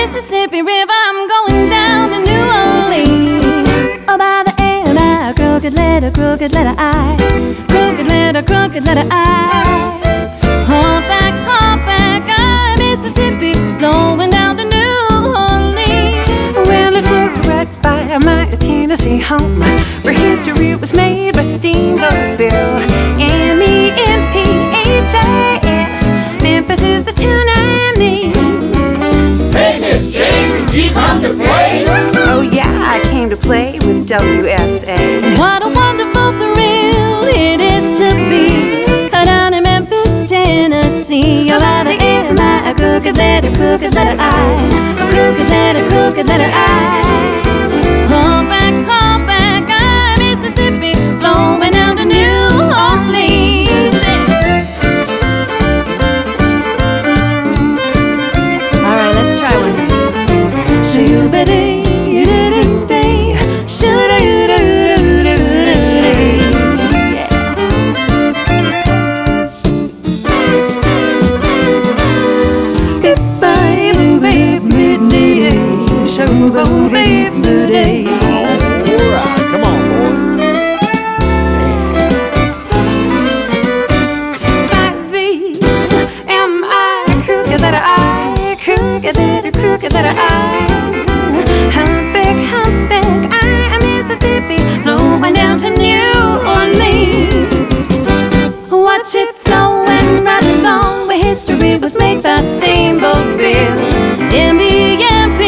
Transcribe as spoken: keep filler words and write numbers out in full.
Mississippi River, I'm going down to New Orleans. Oh, by the N I, crooked letter, crooked letter I, crooked letter, crooked letter I. Humpback, humpback I, Mississippi, flowing down to New Orleans. Well, it was right by my Tennessee home, where history was made by Steamboat Bill. M E N P H A S, Memphis is the town I need. Hey, Miss Jane, did you come to play? Oh yeah, I came to play with W S A. What a wonderful thrill it is to be down in Memphis, Tennessee. Oh, by the N I, a crooked letter, crooked letter I, a crooked letter, crooked letter I. Humpback, humpback I, Mississippi, flowing down to New Orleans. All right, let's try one here. Shoo-ba-dee, you-da-dee-dee, shoo-da-doo-doo-doo-doo-dee. Shoo-ba-dee-dee. Alright, come on, boy. By the M I, crooked letter I, crooked letter, crooked letter I. Humpback, humpback I, Mississippi, flowing down to New Orleans. Watch it flowing right along where history was made by Steamboat Bill. M E M P